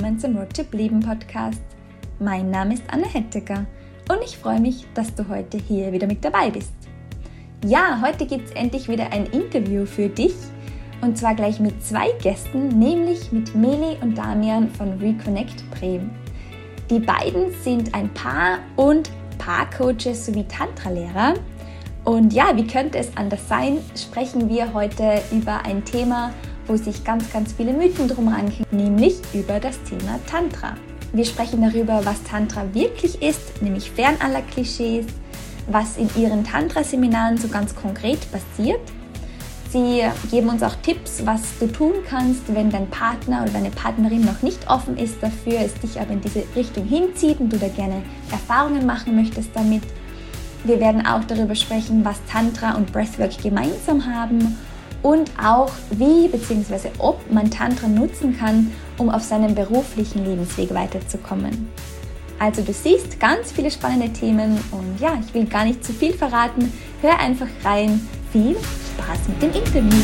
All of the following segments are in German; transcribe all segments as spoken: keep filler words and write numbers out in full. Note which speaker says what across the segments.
Speaker 1: willkommen zum Road to Leben Podcast. Mein Name ist Anna Hettecker und ich freue mich, dass du heute hier wieder mit dabei bist. Ja, heute gibt es endlich wieder ein Interview für dich und zwar gleich mit zwei Gästen, nämlich mit Meli und Damian von Reconnect Bremen. Die beiden sind ein Paar und Paarcoaches sowie Tantra-Lehrer. Und ja, wie könnte es anders sein, sprechen wir heute über ein Thema, wo sich ganz, ganz viele Mythen drum ranken, nämlich über das Thema Tantra. Wir sprechen darüber, was Tantra wirklich ist, nämlich fern aller Klischees, was in ihren Tantra-Seminaren so ganz konkret passiert. Sie geben uns auch Tipps, was du tun kannst, wenn dein Partner oder deine Partnerin noch nicht offen ist dafür, es dich aber in diese Richtung hinzieht und du da gerne Erfahrungen machen möchtest damit. Wir werden auch darüber sprechen, was Tantra und Breathwork gemeinsam haben und auch wie bzw. ob man Tantra nutzen kann, um auf seinem beruflichen Lebensweg weiterzukommen. Also du siehst ganz viele spannende Themen und ja, ich will gar nicht zu viel verraten. Hör einfach rein. Viel Spaß mit dem Interview.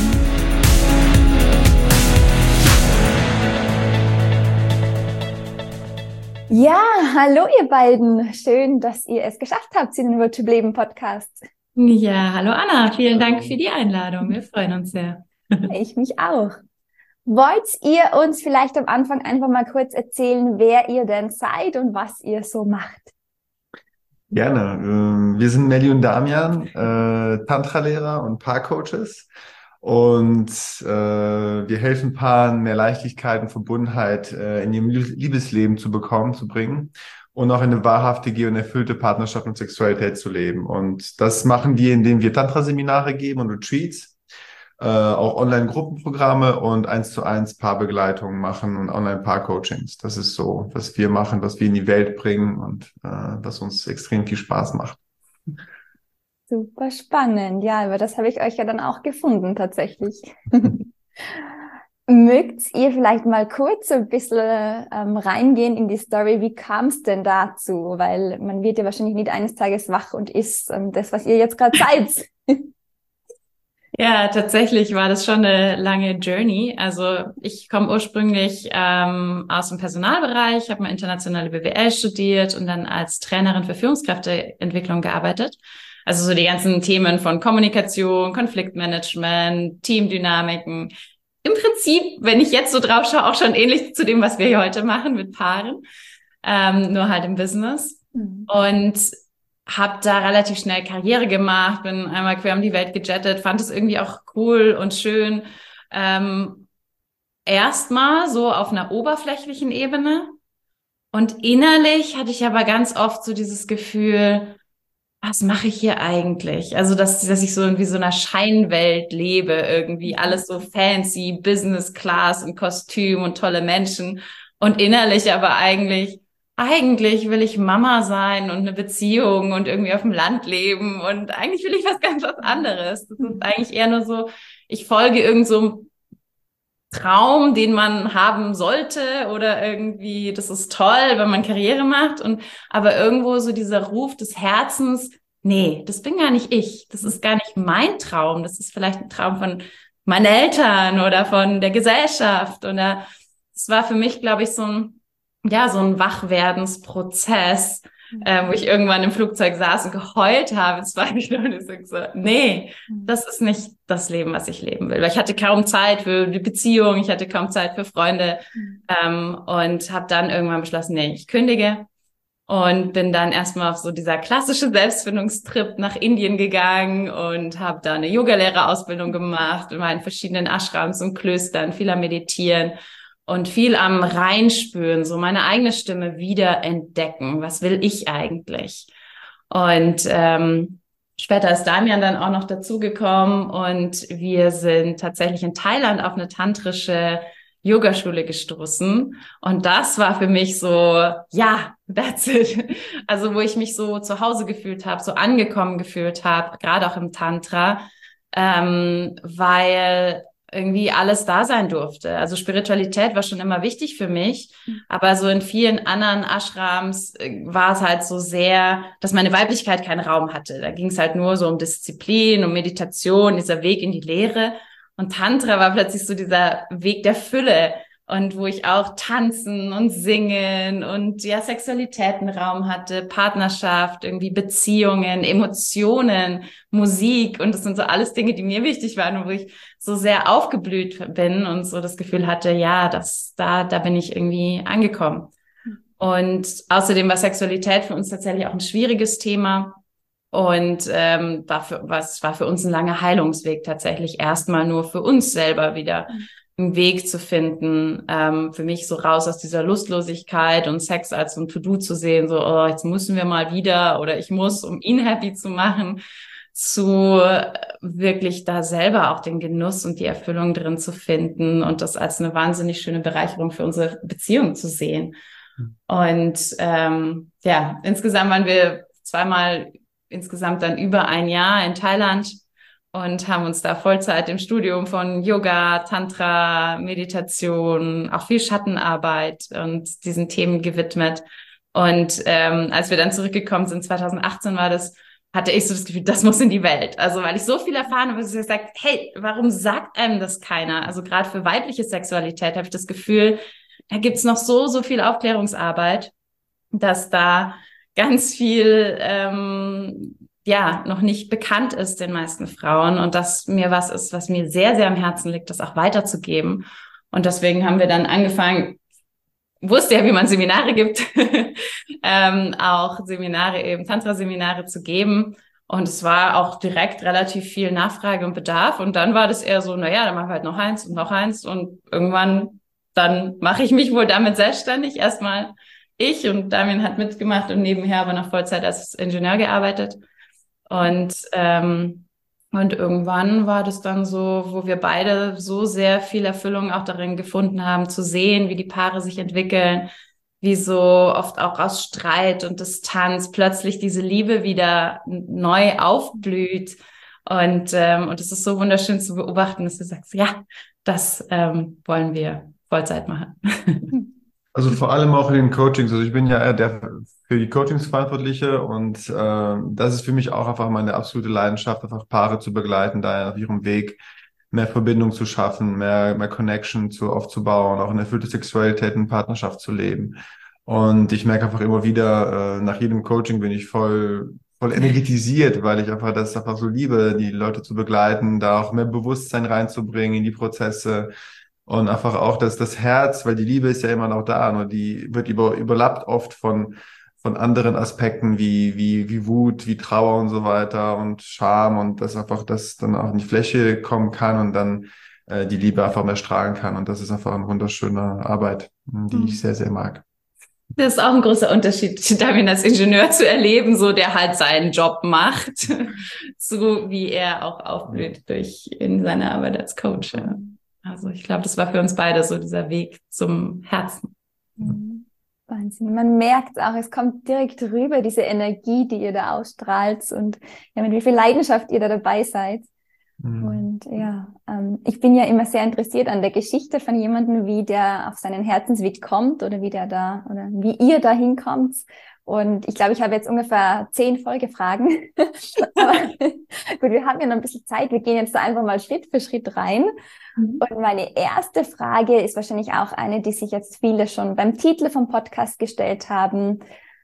Speaker 1: Ja, hallo ihr beiden. Schön, dass ihr es geschafft habt in den Road to Leben Podcast.
Speaker 2: Ja, hallo Anna, vielen Dank für die Einladung. Wir freuen uns sehr.
Speaker 1: Ich mich auch. Wollt ihr uns vielleicht am Anfang einfach mal kurz erzählen, wer ihr denn seid und was ihr so macht?
Speaker 3: Gerne. Wir sind Meli und Damian, äh, Tantra-Lehrer und Paarcoaches. Und äh, wir helfen Paaren, mehr Leichtigkeit und Verbundenheit äh, in ihrem Liebesleben zu bekommen, zu bringen und auch eine wahrhaftige und erfüllte Partnerschaft und Sexualität zu leben. Und das machen wir, indem wir Tantra-Seminare geben und Retreats, äh, auch Online-Gruppenprogramme und eins zu eins Paarbegleitungen machen und Online-Paar-Coachings. Das ist so, was wir machen, was wir in die Welt bringen und äh, was uns extrem viel Spaß macht.
Speaker 1: Super spannend. Ja, über das habe ich euch ja dann auch gefunden, tatsächlich. Mögt ihr vielleicht mal kurz so ein bisschen ähm, reingehen in die Story, wie kam es denn dazu? Weil man wird ja wahrscheinlich nicht eines Tages wach und ist ähm, das, was ihr jetzt gerade seid.
Speaker 2: Ja, tatsächlich war das schon eine lange Journey. Also ich komme ursprünglich ähm, aus dem Personalbereich, habe mal internationale B W L studiert und dann als Trainerin für Führungskräfteentwicklung gearbeitet. Also so die ganzen Themen von Kommunikation, Konfliktmanagement, Teamdynamiken. Im Prinzip, wenn ich jetzt so drauf schaue, auch schon ähnlich zu dem, was wir hier heute machen mit Paaren, ähm, nur halt im Business. Mhm. Und habe da relativ schnell Karriere gemacht, bin einmal quer um die Welt gejettet, fand es irgendwie auch cool und schön. Ähm, Erstmal so auf einer oberflächlichen Ebene. Und innerlich hatte ich aber ganz oft so dieses Gefühl, was mache ich hier eigentlich? Also, dass, dass ich so in wie so einer Scheinwelt lebe, irgendwie alles so fancy, Business Class und Kostüm und tolle Menschen. Und innerlich aber eigentlich, eigentlich will ich Mama sein und eine Beziehung und irgendwie auf dem Land leben. Und eigentlich will ich was ganz was anderes. Das ist eigentlich eher nur so, ich folge irgend so einem Traum, den man haben sollte oder irgendwie, das ist toll, wenn man Karriere macht und aber irgendwo so dieser Ruf des Herzens, nee, das bin gar nicht ich, das ist gar nicht mein Traum, das ist vielleicht ein Traum von meinen Eltern oder von der Gesellschaft oder es war für mich, glaube ich, so ein, ja, so ein Wachwerdensprozess, äh, wo ich irgendwann im Flugzeug saß und geheult habe, zwei Stunden und ich so, nee, das ist nicht das Leben, was ich leben will. Weil ich hatte kaum Zeit für die Beziehung, ich hatte kaum Zeit für Freunde ähm, und habe dann irgendwann beschlossen, nee, ich kündige und bin dann erstmal auf so dieser klassische Selbstfindungstrip nach Indien gegangen und habe da eine Yogalehrerausbildung gemacht, war in verschiedenen Ashrams und Klöstern, viel am Meditieren und viel am Reinspüren, so meine eigene Stimme wieder entdecken. Was will ich eigentlich? Und ähm, später ist Damian dann auch noch dazugekommen und wir sind tatsächlich in Thailand auf eine tantrische Yogaschule gestoßen. Und das war für mich so, ja, that's it. Also wo ich mich so zu Hause gefühlt habe, so angekommen gefühlt habe, gerade auch im Tantra, ähm, weil irgendwie alles da sein durfte. Also Spiritualität war schon immer wichtig für mich, aber so in vielen anderen Ashrams war es halt so sehr, dass meine Weiblichkeit keinen Raum hatte. Da ging es halt nur so um Disziplin, um Meditation, dieser Weg in die Lehre. Und Tantra war plötzlich so dieser Weg der Fülle, und wo ich auch tanzen und singen und ja Sexualitätenraum hatte, Partnerschaft, irgendwie Beziehungen, Emotionen, Musik, und das sind so alles Dinge, die mir wichtig waren und wo ich so sehr aufgeblüht bin und so das Gefühl hatte, ja, das da da bin ich irgendwie angekommen. Und außerdem war Sexualität für uns tatsächlich auch ein schwieriges Thema. Und ähm, war für, was war für uns ein langer Heilungsweg, tatsächlich erstmal nur für uns selber wieder einen Weg zu finden, ähm, für mich so raus aus dieser Lustlosigkeit und Sex als so ein To-Do zu sehen, so, oh, jetzt müssen wir mal wieder oder ich muss, um ihn happy zu machen, zu wirklich da selber auch den Genuss und die Erfüllung drin zu finden und das als eine wahnsinnig schöne Bereicherung für unsere Beziehung zu sehen. Und ähm, ja, insgesamt waren wir zweimal insgesamt dann über ein Jahr in Thailand und haben uns da Vollzeit im Studium von Yoga, Tantra, Meditation, auch viel Schattenarbeit und diesen Themen gewidmet. Und ähm, als wir dann zurückgekommen sind, zwanzig achtzehn war das, hatte ich so das Gefühl, das muss in die Welt. Also weil ich so viel erfahren habe, dass ich gesagt, hey, warum sagt einem das keiner? Also gerade für weibliche Sexualität habe ich das Gefühl, da gibt's noch so, so viel Aufklärungsarbeit, dass da ganz viel, ähm, ja, noch nicht bekannt ist den meisten Frauen und dass mir was ist, was mir sehr, sehr am Herzen liegt, das auch weiterzugeben. Und deswegen haben wir dann angefangen, wusste ja, wie man Seminare gibt, ähm, auch Seminare eben, Tantra-Seminare zu geben. Und es war auch direkt relativ viel Nachfrage und Bedarf. Und dann war das eher so, na ja, dann machen wir halt noch eins und noch eins und irgendwann dann mache ich mich wohl damit selbstständig. Erstmal ich und Damien hat mitgemacht und nebenher aber noch Vollzeit als Ingenieur gearbeitet. Und ähm, und irgendwann war das dann so, wo wir beide so sehr viel Erfüllung auch darin gefunden haben, zu sehen, wie die Paare sich entwickeln, wie so oft auch aus Streit und Distanz plötzlich diese Liebe wieder neu aufblüht. Und ähm, und es ist so wunderschön zu beobachten, dass du sagst, ja, das ähm, wollen wir Vollzeit machen.
Speaker 3: Also vor allem auch in den Coachings. Also ich bin ja eher der für die Coachings Verantwortliche und äh, das ist für mich auch einfach meine absolute Leidenschaft, einfach Paare zu begleiten, da auf ihrem Weg mehr Verbindung zu schaffen, mehr, mehr Connection zu aufzubauen, auch eine erfüllte Sexualität in Partnerschaft zu leben. Und ich merke einfach immer wieder, äh, nach jedem Coaching bin ich voll voll energetisiert, weil ich einfach das einfach so liebe, die Leute zu begleiten, da auch mehr Bewusstsein reinzubringen in die Prozesse. Und einfach auch das, das Herz, weil die Liebe ist ja immer noch da, nur die wird über, überlappt oft von, von anderen Aspekten wie, wie, wie Wut, wie Trauer und so weiter und Scham und dass einfach das dann auch in die Fläche kommen kann und dann äh, die Liebe einfach mehr strahlen kann. Und das ist einfach eine wunderschöne Arbeit, die mhm. ich sehr, sehr mag.
Speaker 2: Das ist auch ein großer Unterschied, Damien als Ingenieur zu erleben, so der halt seinen Job macht, so wie er auch aufblüht durch in seiner Arbeit als Coach. Ja. Also ich glaube, das war für uns beide so dieser Weg zum Herzen.
Speaker 1: Wahnsinn. Man merkt auch, es kommt direkt rüber, diese Energie, die ihr da ausstrahlt und ja, mit wie viel Leidenschaft ihr da dabei seid. Mhm. Und ja, ähm, ich bin ja immer sehr interessiert an der Geschichte von jemandem, wie der auf seinen Herzensweg kommt oder wie der da oder wie ihr da hinkommt. Und ich glaube, ich habe jetzt ungefähr zehn Folgefragen. Aber gut, wir haben ja noch ein bisschen Zeit. Wir gehen jetzt da einfach mal Schritt für Schritt rein. Mhm. Und meine erste Frage ist wahrscheinlich auch eine, die sich jetzt viele schon beim Titel vom Podcast gestellt haben.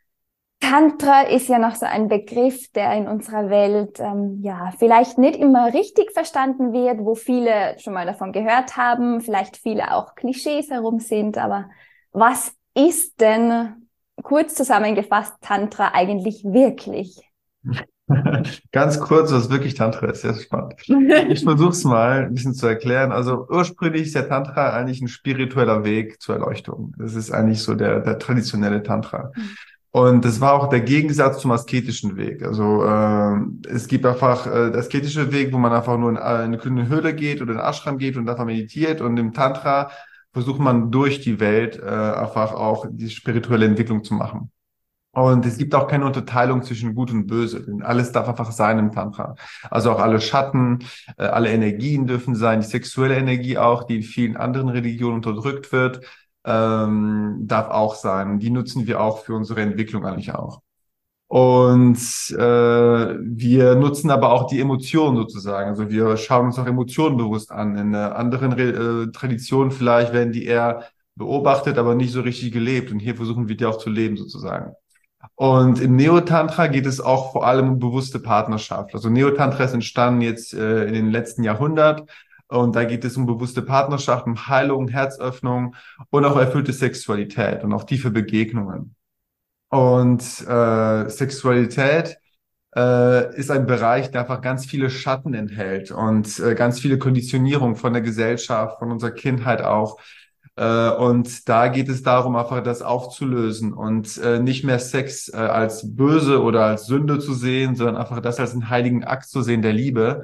Speaker 1: Tantra ist ja noch so ein Begriff, der in unserer Welt ähm, ja vielleicht nicht immer richtig verstanden wird, wo viele schon mal davon gehört haben, vielleicht viele auch Klischees herum sind. Aber was ist denn kurz zusammengefasst Tantra eigentlich wirklich?
Speaker 3: Ganz kurz, was wirklich Tantra ist, sehr spannend. Ich versuche es mal ein bisschen zu erklären. Also ursprünglich ist der Tantra eigentlich ein spiritueller Weg zur Erleuchtung. Das ist eigentlich so der, der traditionelle Tantra. Und das war auch der Gegensatz zum asketischen Weg. Also äh, es gibt einfach äh, der asketische Weg, wo man einfach nur in eine kleine Höhle geht oder in den Ashram geht und einfach meditiert. Und im Tantra versucht man durch die Welt äh, einfach auch die spirituelle Entwicklung zu machen. Und es gibt auch keine Unterteilung zwischen Gut und Böse. Alles darf einfach sein im Tantra. Also auch alle Schatten, äh, alle Energien dürfen sein, die sexuelle Energie auch, die in vielen anderen Religionen unterdrückt wird, ähm, darf auch sein. Die nutzen wir auch für unsere Entwicklung eigentlich auch. Und äh, wir nutzen aber auch die Emotionen sozusagen. Also wir schauen uns auch Emotionen bewusst an. In einer anderen Re äh, Tradition vielleicht werden die eher beobachtet, aber nicht so richtig gelebt. Und hier versuchen wir die auch zu leben sozusagen. Und im Neotantra geht es auch vor allem um bewusste Partnerschaft. Also Neotantra ist entstanden jetzt äh, in den letzten Jahrhundert. Und da geht es um bewusste Partnerschaft, um Heilung, Herzöffnung und auch erfüllte Sexualität und auch tiefe Begegnungen. Und äh, Sexualität äh, ist ein Bereich, der einfach ganz viele Schatten enthält und äh, ganz viele Konditionierungen von der Gesellschaft, von unserer Kindheit auch. Äh, und da geht es darum, einfach das aufzulösen und äh, nicht mehr Sex äh, als böse oder als Sünde zu sehen, sondern einfach das als einen heiligen Akt zu sehen der Liebe.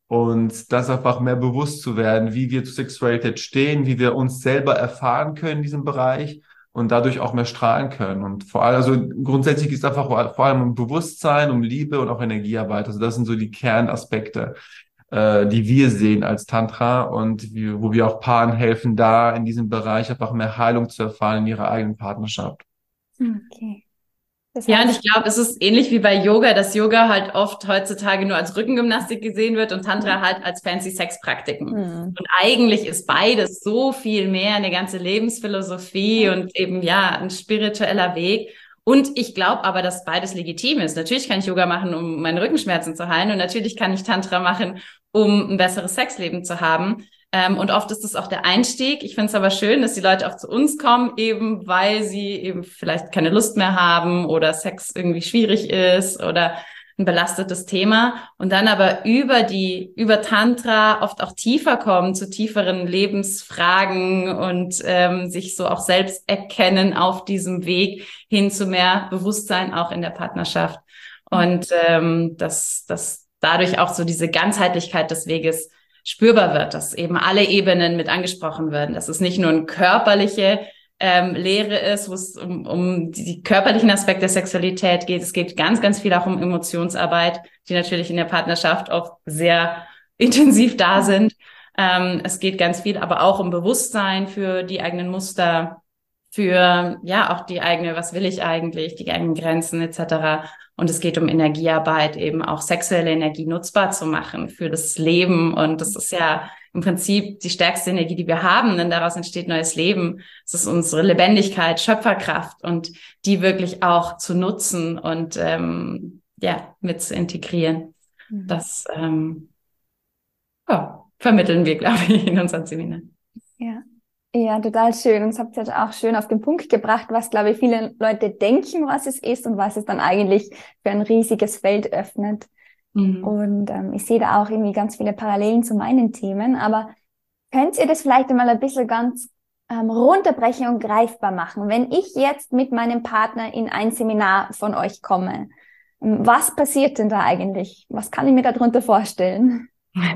Speaker 3: Und das einfach mehr bewusst zu werden, wie wir zur Sexualität stehen, wie wir uns selber erfahren können in diesem Bereich und dadurch auch mehr strahlen können. Und vor allem, also grundsätzlich ist es einfach vor allem um Bewusstsein, um Liebe und auch Energiearbeit. Also das sind so die Kernaspekte, äh, die wir sehen als Tantra und wie, wo wir auch Paaren helfen, da in diesem Bereich einfach mehr Heilung zu erfahren in ihrer eigenen Partnerschaft.
Speaker 1: Okay. Das
Speaker 2: Ja, und
Speaker 1: heißt,
Speaker 2: ich glaube, es ist ähnlich wie bei Yoga, dass Yoga halt oft heutzutage nur als Rückengymnastik gesehen wird und Tantra halt als fancy Sexpraktiken.
Speaker 1: Mhm.
Speaker 2: Und eigentlich ist beides so viel mehr eine ganze Lebensphilosophie und eben ja ein spiritueller Weg. Und ich glaube aber, dass beides legitim ist. Natürlich kann ich Yoga machen, um meine Rückenschmerzen zu heilen, und natürlich kann ich Tantra machen, um ein besseres Sexleben zu haben. Ähm, und oft ist das auch der Einstieg. Ich finde es aber schön, dass die Leute auch zu uns kommen, eben weil sie eben vielleicht keine Lust mehr haben oder Sex irgendwie schwierig ist oder ein belastetes Thema, und dann aber über die, über Tantra oft auch tiefer kommen zu tieferen Lebensfragen und ähm, sich so auch selbst erkennen auf diesem Weg hin zu mehr Bewusstsein auch in der Partnerschaft. Und ähm, dass, dass dadurch auch so diese Ganzheitlichkeit des Weges spürbar wird, dass eben alle Ebenen mit angesprochen werden, dass es nicht nur eine körperliche ähm, Lehre ist, wo es um, um die körperlichen Aspekte der Sexualität geht. Es geht ganz, ganz viel auch um Emotionsarbeit, die natürlich in der Partnerschaft oft sehr intensiv da sind. Ähm, es geht ganz viel aber auch um Bewusstsein für die eigenen Muster, für ja auch die eigene, was will ich eigentlich, die eigenen Grenzen et cetera. Und es geht um Energiearbeit, eben auch sexuelle Energie nutzbar zu machen für das Leben. Und das ist ja im Prinzip die stärkste Energie, die wir haben, denn daraus entsteht neues Leben. Es ist unsere Lebendigkeit, Schöpferkraft, und die wirklich auch zu nutzen und ähm, ja mit zu integrieren. Mhm. Das ähm, ja, vermitteln wir, glaube ich, in unseren Seminaren.
Speaker 1: Ja. Ja, total schön. Und das habt ihr jetzt auch schön auf den Punkt gebracht, was, glaube ich, viele Leute denken, was es ist und was es dann eigentlich für ein riesiges Feld öffnet. Mhm. Und ähm, ich sehe da auch irgendwie ganz viele Parallelen zu meinen Themen. Aber könnt ihr das vielleicht einmal ein bisschen ganz ähm, runterbrechen und greifbar machen? Wenn ich jetzt mit meinem Partner in ein Seminar von euch komme, was passiert denn da eigentlich? Was kann ich mir darunter vorstellen?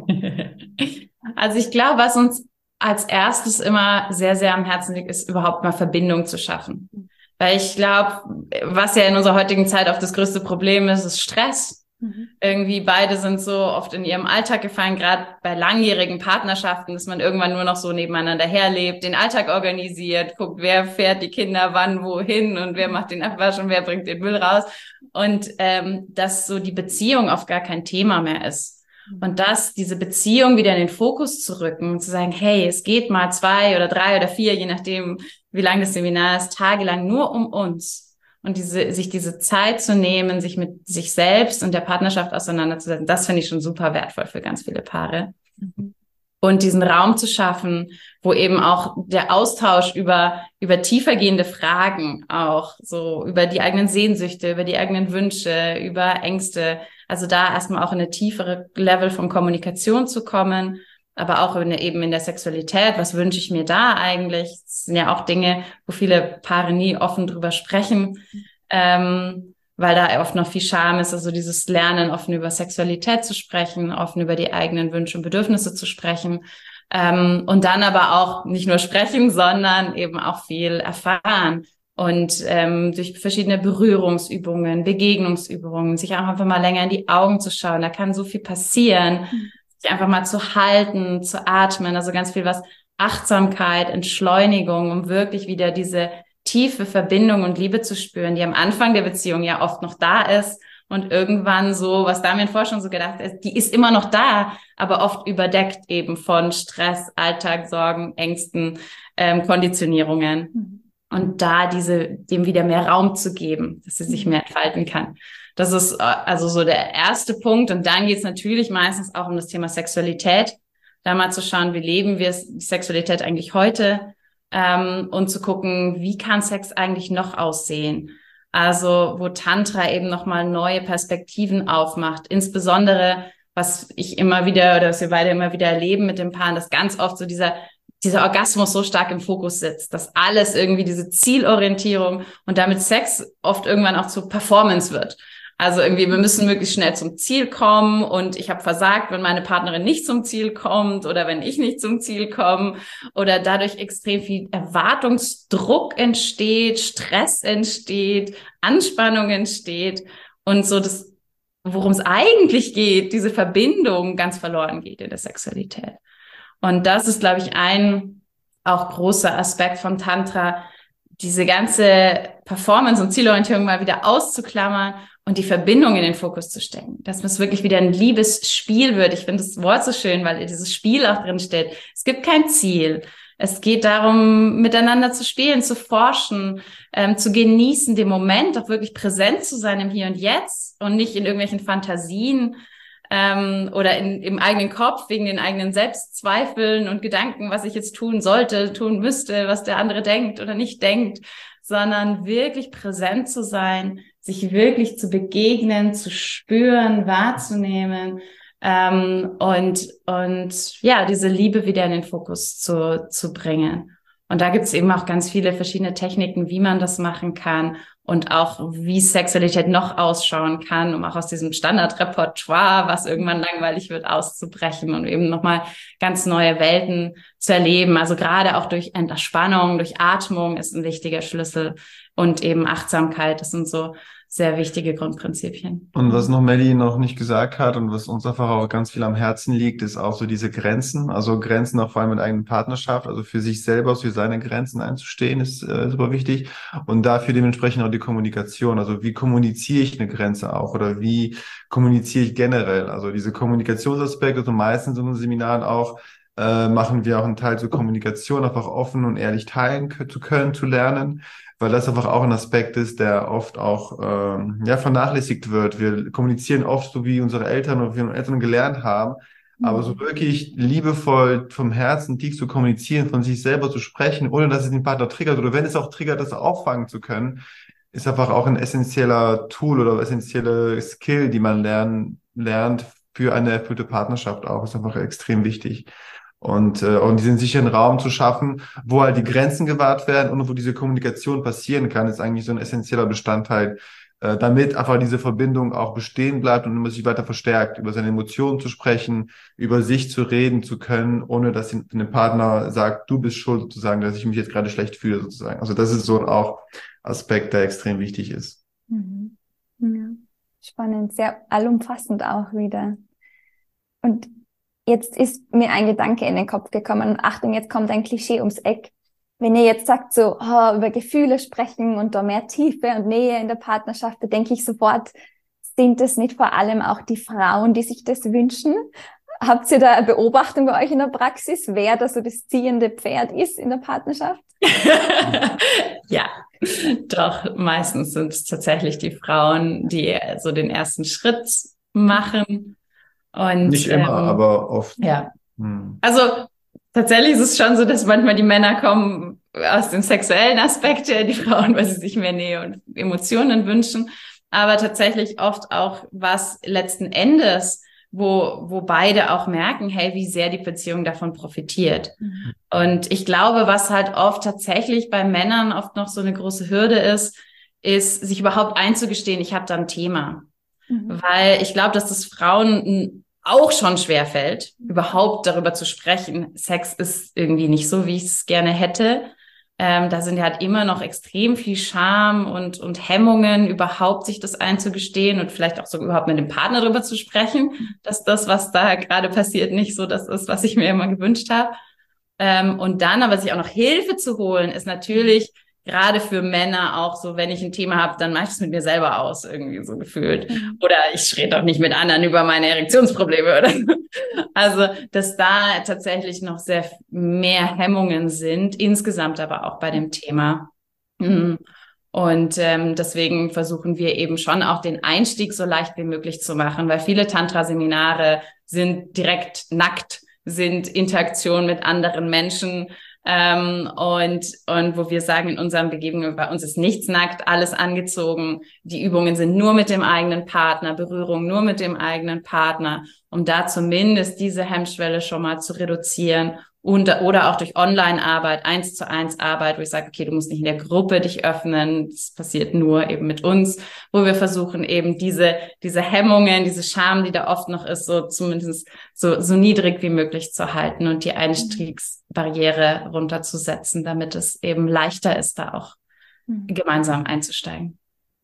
Speaker 2: Also ich glaube, was uns als erstes immer sehr, sehr am Herzen liegt, ist überhaupt mal Verbindung zu schaffen. Weil ich glaube, was ja in unserer heutigen Zeit oft das größte Problem ist, ist Stress. Mhm. Irgendwie beide sind so oft in ihrem Alltag gefallen, gerade bei langjährigen Partnerschaften, dass man irgendwann nur noch so nebeneinander herlebt, den Alltag organisiert, guckt, wer fährt die Kinder wann wohin und wer macht den Abwasch und wer bringt den Müll raus. Und ähm, dass so die Beziehung oft gar kein Thema mehr ist. Und das, diese Beziehung wieder in den Fokus zu rücken und zu sagen, hey, es geht mal zwei oder drei oder vier, je nachdem, wie lang das Seminar ist, tagelang nur um uns. Und diese, sich diese Zeit zu nehmen, sich mit sich selbst und der Partnerschaft auseinanderzusetzen, das finde ich schon super wertvoll für ganz viele Paare. Mhm. Und diesen Raum zu schaffen, wo eben auch der Austausch über, über tiefergehende Fragen auch, so über die eigenen Sehnsüchte, über die eigenen Wünsche, über Ängste, also da erstmal auch in eine tiefere Level von Kommunikation zu kommen, aber auch in, eben in der Sexualität. Was wünsche ich mir da eigentlich? Das sind ja auch Dinge, wo viele Paare nie offen drüber sprechen, ähm, weil da oft noch viel Scham ist. Also dieses Lernen, offen über Sexualität zu sprechen, offen über die eigenen Wünsche und Bedürfnisse zu sprechen. Ähm, und dann aber auch nicht nur sprechen, sondern eben auch viel erfahren. Und ähm, durch verschiedene Berührungsübungen, Begegnungsübungen, sich auch einfach mal länger in die Augen zu schauen. Da kann so viel passieren. Mhm. Sich einfach mal zu halten, zu atmen. Also ganz viel was Achtsamkeit, Entschleunigung, um wirklich wieder diese tiefe Verbindung und Liebe zu spüren, die am Anfang der Beziehung ja oft noch da ist und irgendwann so, was Damien vorher schon so gedacht hat, die ist immer noch da, aber oft überdeckt eben von Stress, Alltag, Sorgen, Ängsten, ähm, Konditionierungen. Mhm. Und da diese, dem wieder mehr Raum zu geben, dass sie sich mehr entfalten kann. Das ist also so der erste Punkt. Und dann geht es natürlich meistens auch um das Thema Sexualität. Da mal zu schauen, wie leben wir die Sexualität eigentlich heute? Ähm, und zu gucken, wie kann Sex eigentlich noch aussehen? Also wo Tantra eben nochmal neue Perspektiven aufmacht. Insbesondere, was ich immer wieder, oder was wir beide immer wieder erleben mit den Paaren, dass ganz oft so dieser dieser Orgasmus so stark im Fokus sitzt, dass alles irgendwie diese Zielorientierung und damit Sex oft irgendwann auch zur Performance wird. Also irgendwie, wir müssen möglichst schnell zum Ziel kommen und ich habe versagt, wenn meine Partnerin nicht zum Ziel kommt oder wenn ich nicht zum Ziel komme oder dadurch extrem viel Erwartungsdruck entsteht, Stress entsteht, Anspannung entsteht und so das, worum es eigentlich geht, diese Verbindung ganz verloren geht in der Sexualität. Und das ist, glaube ich, ein auch großer Aspekt von Tantra, diese ganze Performance- und Zielorientierung mal wieder auszuklammern und die Verbindung in den Fokus zu stecken. Dass es wirklich wieder ein Liebesspiel wird. Ich finde das Wort so schön, weil dieses Spiel auch drin steht. Es gibt kein Ziel. Es geht darum, miteinander zu spielen, zu forschen, ähm, zu genießen, den Moment auch wirklich präsent zu sein im Hier und Jetzt und nicht in irgendwelchen Fantasien ähm, oder in, im eigenen Kopf wegen den eigenen Selbstzweifeln und Gedanken, was ich jetzt tun sollte, tun müsste, was der andere denkt oder nicht denkt, sondern wirklich präsent zu sein, sich wirklich zu begegnen, zu spüren, wahrzunehmen ähm, und und ja, diese Liebe wieder in den Fokus zu zu bringen. Und da gibt's eben auch ganz viele verschiedene Techniken, wie man das machen kann und auch wie Sexualität noch ausschauen kann, um auch aus diesem Standardrepertoire, was irgendwann langweilig wird, auszubrechen und eben nochmal ganz neue Welten zu erleben. Also gerade auch durch Entspannung, durch Atmung ist ein wichtiger Schlüssel und eben Achtsamkeit. Das sind so sehr wichtige Grundprinzipien.
Speaker 3: Und was noch Melly noch nicht gesagt hat und was uns einfach auch ganz viel am Herzen liegt, ist auch so diese Grenzen. Also Grenzen auch vor allem in der eigenen Partnerschaft, also für sich selber, für seine Grenzen einzustehen, ist äh, super wichtig. Und dafür dementsprechend auch die Kommunikation. Also wie kommuniziere ich eine Grenze auch oder wie kommuniziere ich generell? Also diese Kommunikationsaspekte, also meistens in unseren Seminaren auch, äh, machen wir auch einen Teil zur Kommunikation, einfach offen und ehrlich teilen zu können, zu lernen. Weil das einfach auch ein Aspekt ist, der oft auch ähm, ja vernachlässigt wird. Wir kommunizieren oft so, wie unsere Eltern oder wie unsere Eltern gelernt haben, mhm. aber so wirklich liebevoll vom Herzen tief zu kommunizieren, von sich selber zu sprechen, ohne dass es den Partner triggert oder wenn es auch triggert, das auffangen zu können, ist einfach auch ein essentieller Tool oder essentieller Skill, die man lernen, lernt für eine erfüllte Partnerschaft auch. Ist einfach extrem wichtig. Und, äh, und diesen sicheren Raum zu schaffen, wo halt die Grenzen gewahrt werden und wo diese Kommunikation passieren kann, ist eigentlich so ein essentieller Bestandteil, äh, damit einfach diese Verbindung auch bestehen bleibt und immer sich weiter verstärkt, über seine Emotionen zu sprechen, über sich zu reden zu können, ohne dass der Partner sagt, du bist schuld sozusagen, dass ich mich jetzt gerade schlecht fühle sozusagen. Also das ist so ein auch Aspekt, der extrem wichtig ist.
Speaker 1: Mhm. Ja. Spannend, sehr allumfassend auch wieder. Und jetzt ist mir ein Gedanke in den Kopf gekommen und Achtung, jetzt kommt ein Klischee ums Eck. Wenn ihr jetzt sagt, so oh, über Gefühle sprechen und da mehr Tiefe und Nähe in der Partnerschaft, da denke ich sofort, sind es nicht vor allem auch die Frauen, die sich das wünschen? Habt ihr da eine Beobachtung bei euch in der Praxis, wer da so das ziehende Pferd ist in der Partnerschaft?
Speaker 2: Ja, doch, meistens sind es tatsächlich die Frauen, die so den ersten Schritt machen. Und,
Speaker 3: nicht immer,
Speaker 2: ähm,
Speaker 3: aber oft.
Speaker 2: Ja.
Speaker 3: Hm.
Speaker 2: Also tatsächlich ist es schon so, dass manchmal die Männer kommen aus dem sexuellen Aspekt, ja, die Frauen, weil sie sich mehr Nähe und Emotionen wünschen. Aber tatsächlich oft auch was letzten Endes, wo, wo beide auch merken, hey, wie sehr die Beziehung davon profitiert. Mhm. Und ich glaube, was halt oft tatsächlich bei Männern oft noch so eine große Hürde ist, ist, sich überhaupt einzugestehen, ich habe da ein Thema. Mhm. Weil ich glaube, dass das Frauen auch schon schwer fällt, überhaupt darüber zu sprechen. Sex ist irgendwie nicht so, wie ich es gerne hätte. Ähm, da sind ja halt immer noch extrem viel Scham und, und Hemmungen, überhaupt sich das einzugestehen und vielleicht auch so überhaupt mit dem Partner darüber zu sprechen, dass das, was da gerade passiert, nicht so das ist, was ich mir immer gewünscht habe. Ähm, und dann aber sich auch noch Hilfe zu holen, ist natürlich gerade für Männer auch so, wenn ich ein Thema habe, dann mache ich es mit mir selber aus, irgendwie so gefühlt. Mhm. Oder ich rede auch nicht mit anderen über meine Erektionsprobleme oder so. Also, dass da tatsächlich noch sehr mehr Hemmungen sind, insgesamt aber auch bei dem Thema. Mhm. Und ähm, deswegen versuchen wir eben schon auch den Einstieg so leicht wie möglich zu machen, weil viele Tantra-Seminare sind direkt nackt, sind Interaktion mit anderen Menschen. Ähm, und, und wo wir sagen, in unseren Begegnungen, bei uns ist nichts nackt, alles angezogen. Die Übungen sind nur mit dem eigenen Partner, Berührung nur mit dem eigenen Partner, um da zumindest diese Hemmschwelle schon mal zu reduzieren. Und, oder auch durch Online-Arbeit, eins zu eins Arbeit, wo ich sage, okay, du musst nicht in der Gruppe dich öffnen. Das passiert nur eben mit uns, wo wir versuchen eben diese, diese Hemmungen, diese Scham, die da oft noch ist, so zumindest so, so niedrig wie möglich zu halten und die Einstiegsbarriere runterzusetzen, damit es eben leichter ist, da auch mhm. gemeinsam einzusteigen.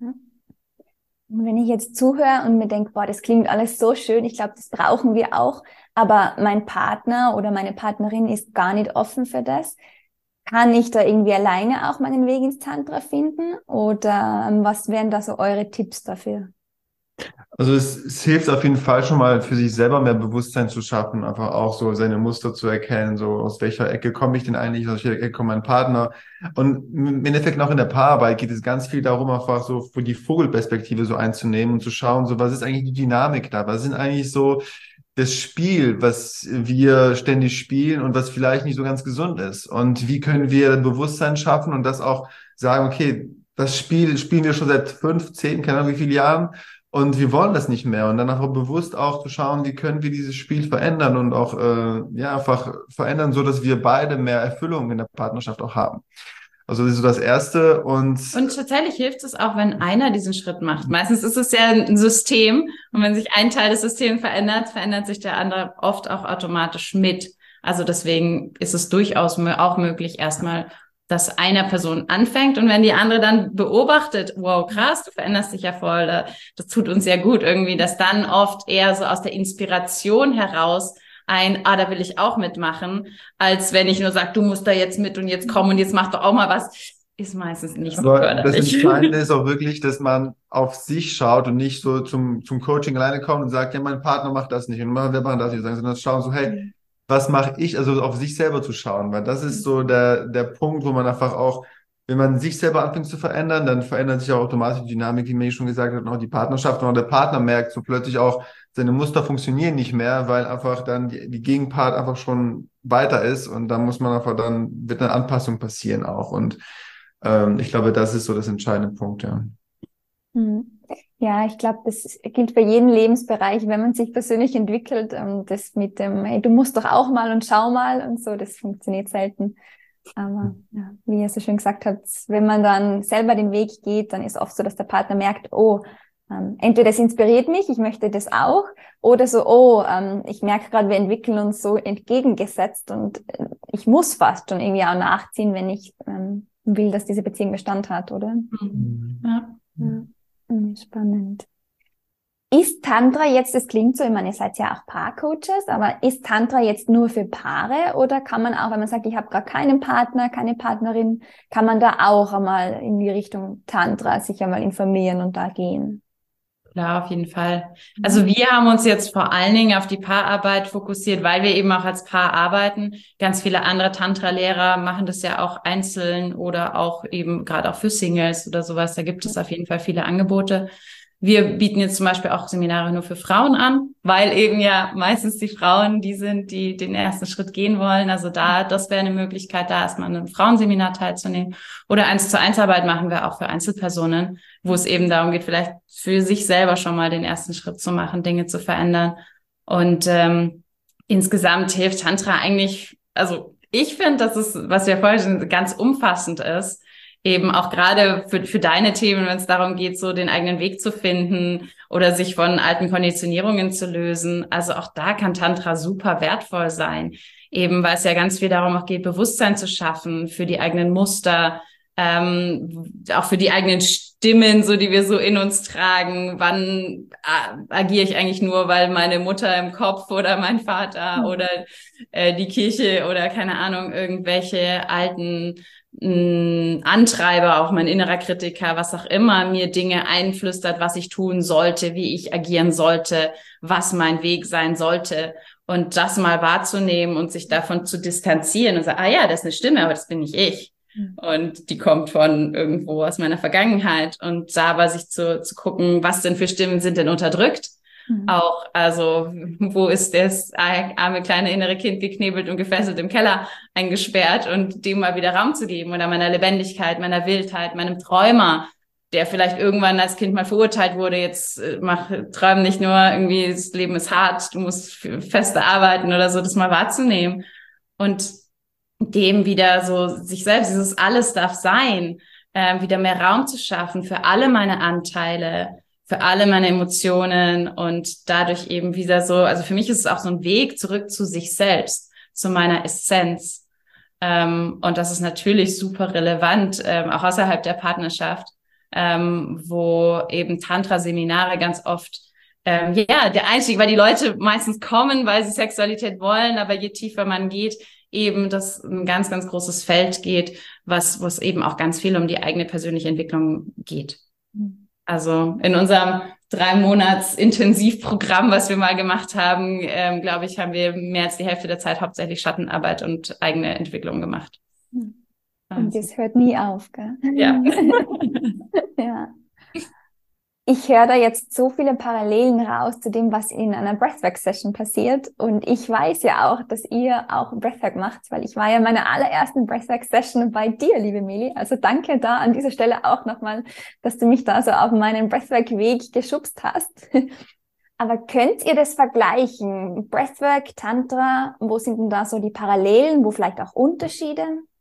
Speaker 1: Und wenn ich jetzt zuhöre und mir denke, boah, das klingt alles so schön, ich glaube, das brauchen wir auch, aber mein Partner oder meine Partnerin ist gar nicht offen für das. Kann ich da irgendwie alleine auch meinen Weg ins Tantra finden? Oder was wären da so eure Tipps dafür?
Speaker 3: Also es, es hilft auf jeden Fall schon mal für sich selber mehr Bewusstsein zu schaffen, einfach auch so seine Muster zu erkennen, so aus welcher Ecke komme ich denn eigentlich, aus welcher Ecke kommt mein Partner. Und im Endeffekt auch in der Paararbeit geht es ganz viel darum, einfach so für die Vogelperspektive so einzunehmen und zu schauen, so was ist eigentlich die Dynamik da, was sind eigentlich so das Spiel, was wir ständig spielen und was vielleicht nicht so ganz gesund ist. Und wie können wir Bewusstsein schaffen und das auch sagen, okay, das Spiel spielen wir schon seit fünf, zehn, keine Ahnung wie viele Jahren und wir wollen das nicht mehr. Und dann einfach bewusst auch zu schauen, wie können wir dieses Spiel verändern und auch äh, ja einfach verändern, so dass wir beide mehr Erfüllung in der Partnerschaft auch haben. Also das ist so das Erste. Und,
Speaker 2: und tatsächlich hilft es auch, wenn einer diesen Schritt macht. Meistens ist es ja ein System und wenn sich ein Teil des Systems verändert, verändert sich der andere oft auch automatisch mit. Also deswegen ist es durchaus auch möglich, erstmal, dass einer Person anfängt und wenn die andere dann beobachtet, wow, krass, du veränderst dich ja voll, das tut uns sehr gut irgendwie, dass dann oft eher so aus der Inspiration heraus ein, ah, da will ich auch mitmachen, als wenn ich nur sage, du musst da jetzt mit und jetzt komm und jetzt mach doch auch mal was, ist meistens nicht so förderlich.
Speaker 3: Das Entscheidende ist auch wirklich, dass man auf sich schaut und nicht so zum, zum Coaching alleine kommt und sagt, ja, mein Partner macht das nicht und wir machen das nicht, sondern schauen so, hey, was mache ich, also auf sich selber zu schauen, weil das ist so der, der Punkt, wo man einfach auch, wenn man sich selber anfängt zu verändern, dann verändert sich auch automatisch die Dynamik, wie mir schon gesagt hat, und auch die Partnerschaft, und auch der Partner merkt so plötzlich auch, seine Muster funktionieren nicht mehr, weil einfach dann die, die Gegenpart einfach schon weiter ist und dann muss man einfach dann, wird eine Anpassung passieren auch und ähm, ich glaube, das ist so das entscheidende Punkt, ja.
Speaker 1: Ja, ich glaube, das gilt für jeden Lebensbereich, wenn man sich persönlich entwickelt, das mit dem, hey, du musst doch auch mal und schau mal und so, das funktioniert selten. Aber ja, wie ihr so schön gesagt habt, wenn man dann selber den Weg geht, dann ist oft so, dass der Partner merkt, oh, ähm, entweder das inspiriert mich, ich möchte das auch, oder so, oh, ähm, ich merke gerade, wir entwickeln uns so entgegengesetzt und äh, ich muss fast schon irgendwie auch nachziehen, wenn ich ähm, will, dass diese Beziehung Bestand hat, oder?
Speaker 2: Mhm. Ja.
Speaker 1: Ja, spannend. Ist Tantra jetzt, das klingt so, ich meine, ihr seid ja auch Paarcoaches, aber ist Tantra jetzt nur für Paare oder kann man auch, wenn man sagt, ich habe gar keinen Partner, keine Partnerin, kann man da auch einmal in die Richtung Tantra sich einmal informieren und da gehen?
Speaker 2: Klar, auf jeden Fall. Also wir haben uns jetzt vor allen Dingen auf die Paararbeit fokussiert, weil wir eben auch als Paar arbeiten. Ganz viele andere Tantra-Lehrer machen das ja auch einzeln oder auch eben gerade auch für Singles oder sowas. Da gibt es auf jeden Fall viele Angebote. Wir bieten jetzt zum Beispiel auch Seminare nur für Frauen an, weil eben ja meistens die Frauen die sind, die den ersten Schritt gehen wollen. Also da, das wäre eine Möglichkeit, da erstmal an einem Frauenseminar teilzunehmen. Oder eins zu eins Arbeit machen wir auch für Einzelpersonen, wo es eben darum geht, vielleicht für sich selber schon mal den ersten Schritt zu machen, Dinge zu verändern. Und ähm, insgesamt hilft Tantra eigentlich, also ich finde, dass es, was wir vorhin schon ganz umfassend ist, eben auch gerade für, für deine Themen, wenn es darum geht, so den eigenen Weg zu finden oder sich von alten Konditionierungen zu lösen. Also auch da kann Tantra super wertvoll sein, eben weil es ja ganz viel darum auch geht, Bewusstsein zu schaffen für die eigenen Muster, ähm, auch für die eigenen Stimmen, so die wir so in uns tragen. Wann äh, agiere ich eigentlich nur, weil meine Mutter im Kopf oder mein Vater mhm. oder äh, die Kirche oder keine Ahnung, irgendwelche alten mh, Antreiber, auch mein innerer Kritiker, was auch immer, mir Dinge einflüstert, was ich tun sollte, wie ich agieren sollte, was mein Weg sein sollte. Und das mal wahrzunehmen und sich davon zu distanzieren und sagen, ah ja, das ist eine Stimme, aber das bin nicht ich. Mhm. Und die kommt von irgendwo aus meiner Vergangenheit. Und da aber sich zu, zu gucken, was denn für Stimmen sind denn unterdrückt. Mhm. Auch, also, wo ist das arme kleine innere Kind geknebelt und gefesselt im Keller eingesperrt und dem mal wieder Raum zu geben oder meiner Lebendigkeit, meiner Wildheit, meinem Träumer, der vielleicht irgendwann als Kind mal verurteilt wurde, jetzt mach, träum nicht nur irgendwie, das Leben ist hart, du musst feste arbeiten oder so, das mal wahrzunehmen und dem wieder so sich selbst, dieses alles darf sein, äh, wieder mehr Raum zu schaffen für alle meine Anteile, für alle meine Emotionen und dadurch eben wieder so, also für mich ist es auch so ein Weg zurück zu sich selbst, zu meiner Essenz. Ähm, und das ist natürlich super relevant, ähm, auch außerhalb der Partnerschaft, ähm, wo eben Tantra-Seminare ganz oft, ähm, ja, der Einstieg, weil die Leute meistens kommen, weil sie Sexualität wollen, aber je tiefer man geht, eben das ein ganz, ganz großes Feld geht, was, wo es eben auch ganz viel um die eigene persönliche Entwicklung geht. Also in unserem drei Monats Intensivprogramm, was wir mal gemacht haben, ähm, glaube ich, haben wir mehr als die Hälfte der Zeit hauptsächlich Schattenarbeit und eigene Entwicklung gemacht.
Speaker 1: Und also. Das hört nie auf, gell?
Speaker 2: Ja.
Speaker 1: Ja. Ich höre da jetzt so viele Parallelen raus zu dem, was in einer Breathwork-Session passiert. Und ich weiß ja auch, dass ihr auch Breathwork macht, weil ich war ja in meiner allerersten Breathwork-Session bei dir, liebe Meli. Also danke da an dieser Stelle auch nochmal, dass du mich da so auf meinen Breathwork-Weg geschubst hast. Aber könnt ihr das vergleichen? Breathwork, Tantra, wo sind denn da so die Parallelen, wo vielleicht auch Unterschiede?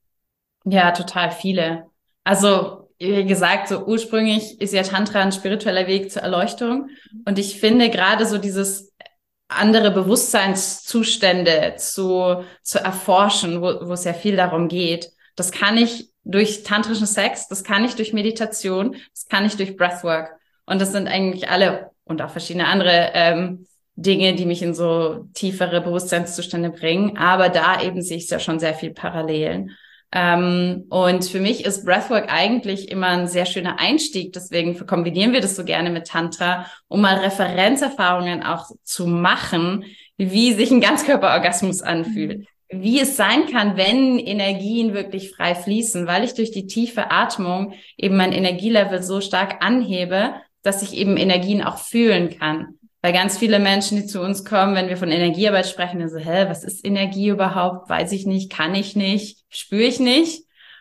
Speaker 2: Ja, total viele. Also wie gesagt, so ursprünglich ist ja Tantra ein spiritueller Weg zur Erleuchtung. Und ich finde gerade so dieses andere Bewusstseinszustände zu, zu erforschen, wo, wo es ja viel darum geht, das kann ich durch tantrischen Sex, das kann ich durch Meditation, das kann ich durch Breathwork. Und das sind eigentlich alle und auch verschiedene andere ähm, Dinge, die mich in so tiefere Bewusstseinszustände bringen. Aber da eben sehe ich ja schon sehr viel Parallelen. Ähm, und für mich ist Breathwork eigentlich immer ein sehr schöner Einstieg. Deswegen kombinieren wir das so gerne mit Tantra, um mal Referenzerfahrungen auch zu machen, wie sich ein Ganzkörperorgasmus anfühlt. Wie es sein kann, wenn Energien wirklich frei fließen, weil ich durch die tiefe Atmung eben mein Energielevel so stark anhebe, dass ich eben Energien auch fühlen kann. Weil ganz viele Menschen, die zu uns kommen, wenn wir von Energiearbeit sprechen, dann so, hä, was ist Energie überhaupt? Weiß ich nicht, kann ich nicht, spüre ich nicht.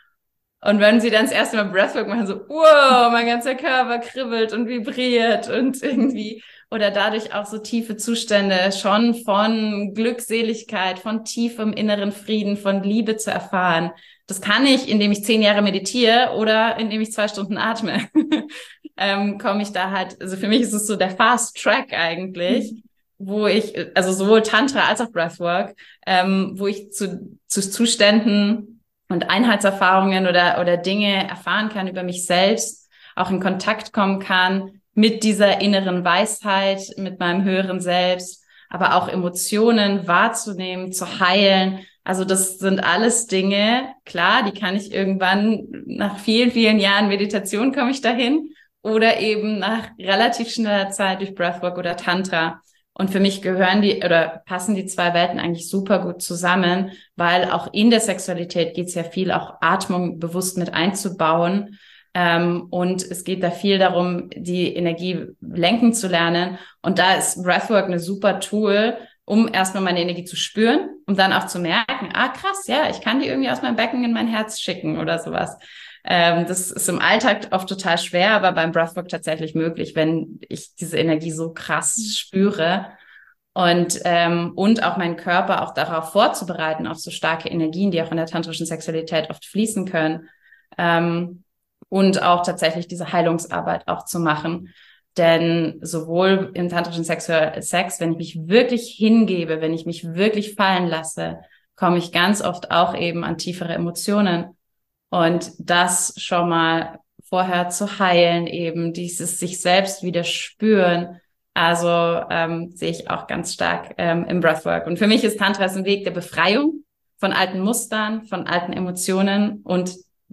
Speaker 2: Und wenn sie dann das erste Mal Breathwork machen, so, wow, mein ganzer Körper kribbelt und vibriert und irgendwie, oder dadurch auch so tiefe Zustände schon von Glückseligkeit, von tiefem inneren Frieden, von Liebe zu erfahren. Das kann ich, indem ich zehn Jahre meditiere oder indem ich zwei Stunden atme. ähm, komme ich da halt, also für mich ist es so der Fast Track eigentlich, mhm. wo ich, also sowohl Tantra als auch Breathwork, ähm, wo ich zu, zu Zuständen und Einheitserfahrungen oder, oder Dinge erfahren kann über mich selbst, auch in Kontakt kommen kann mit dieser inneren Weisheit, mit meinem höheren Selbst, aber auch Emotionen wahrzunehmen, zu heilen. Also das sind alles Dinge, klar, die kann ich irgendwann nach vielen, vielen Jahren Meditation komme ich dahin oder eben nach relativ schneller Zeit durch Breathwork oder Tantra. Und für mich gehören die oder passen die zwei Welten eigentlich super gut zusammen, weil auch in der Sexualität geht es ja viel, auch Atmung bewusst mit einzubauen. Ähm, und es geht da viel darum, die Energie lenken zu lernen. Und da ist Breathwork eine super Tool, um erstmal meine Energie zu spüren, um dann auch zu merken, ah krass, ja, ich kann die irgendwie aus meinem Becken in mein Herz schicken oder sowas. Ähm, das ist im Alltag oft total schwer, aber beim Breathwork tatsächlich möglich, wenn ich diese Energie so krass spüre und ähm, und auch meinen Körper auch darauf vorzubereiten, auf so starke Energien, die auch in der tantrischen Sexualität oft fließen können, ähm, und auch tatsächlich diese Heilungsarbeit auch zu machen. Denn sowohl im tantrischen Sex, Sex, wenn ich mich wirklich hingebe, wenn ich mich wirklich fallen lasse, komme ich ganz oft auch eben an tiefere Emotionen. Und das schon mal vorher zu heilen, eben dieses sich selbst wieder spüren, also ähm, sehe ich auch ganz stark ähm, im Breathwork. Und für mich ist Tantra ein Weg der Befreiung von alten Mustern, von alten Emotionen und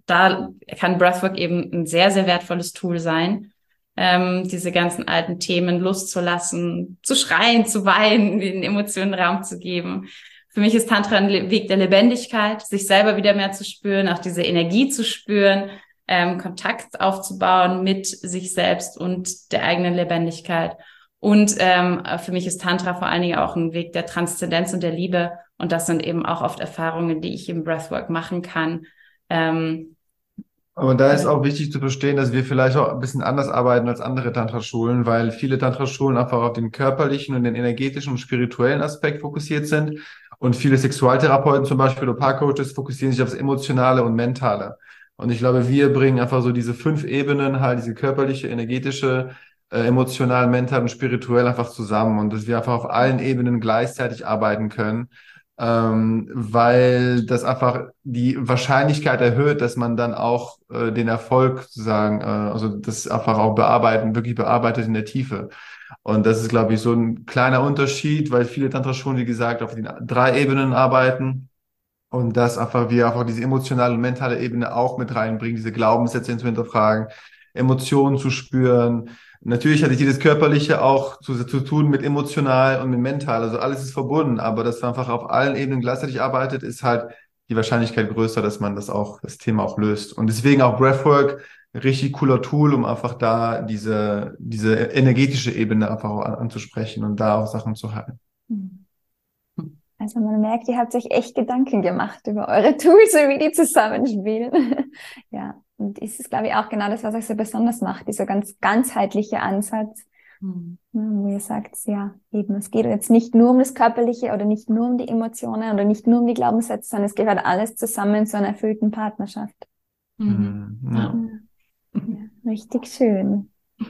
Speaker 2: da kann Breathwork eben ein sehr, sehr wertvolles Tool sein, ähm, diese ganzen alten Themen loszulassen, zu schreien, zu weinen, den Emotionen Raum zu geben. Für mich ist Tantra ein Weg der Lebendigkeit, sich selber wieder mehr zu spüren, auch diese Energie zu spüren, ähm, Kontakt aufzubauen mit sich selbst und der eigenen Lebendigkeit. Und ähm, für mich ist Tantra vor allen Dingen auch ein Weg der Transzendenz und der Liebe. Und das sind eben auch oft Erfahrungen, die ich im Breathwork machen kann. Ähm,
Speaker 3: Aber da ist auch wichtig zu verstehen, dass wir vielleicht auch ein bisschen anders arbeiten als andere Tantra-Schulen, weil viele Tantra-Schulen einfach auf den körperlichen und den energetischen und spirituellen Aspekt fokussiert sind. Und viele Sexualtherapeuten zum Beispiel oder Paarcoaches fokussieren sich aufs Emotionale und Mentale. Und ich glaube, wir bringen einfach so diese fünf Ebenen, halt diese körperliche, energetische, äh, emotional, mental und spirituell einfach zusammen und dass wir einfach auf allen Ebenen gleichzeitig arbeiten können, ähm, weil das einfach die Wahrscheinlichkeit erhöht, dass man dann auch äh, den Erfolg sozusagen, äh, also das einfach auch bearbeiten, wirklich bearbeitet in der Tiefe. Und das ist, glaube ich, so ein kleiner Unterschied, weil viele Tantra-Schulen, wie gesagt, auf den drei Ebenen arbeiten. Und dass einfach wir einfach diese emotionale und mentale Ebene auch mit reinbringen, diese Glaubenssätze zu hinterfragen, Emotionen zu spüren. Natürlich hat jedes Körperliche auch zu, zu tun mit emotional und mit mental. Also alles ist verbunden, aber dass man einfach auf allen Ebenen gleichzeitig arbeitet, ist halt die Wahrscheinlichkeit größer, dass man das auch, das Thema auch löst. Und deswegen auch Breathwork, ein richtig cooler Tool, um einfach da diese, diese energetische Ebene einfach auch an, anzusprechen und da auch Sachen zu heilen.
Speaker 1: Also man merkt, ihr habt euch echt Gedanken gemacht über eure Tools und wie die zusammenspielen. Ja, und es ist, glaube ich, auch genau das, was euch so besonders macht, dieser ganz ganzheitliche Ansatz, mhm. wo ihr sagt, ja, eben, es geht jetzt nicht nur um das Körperliche oder nicht nur um die Emotionen oder nicht nur um die Glaubenssätze, sondern es gehört alles zusammen zu einer erfüllten Partnerschaft.
Speaker 3: Mhm. Ja.
Speaker 1: Ja, richtig schön.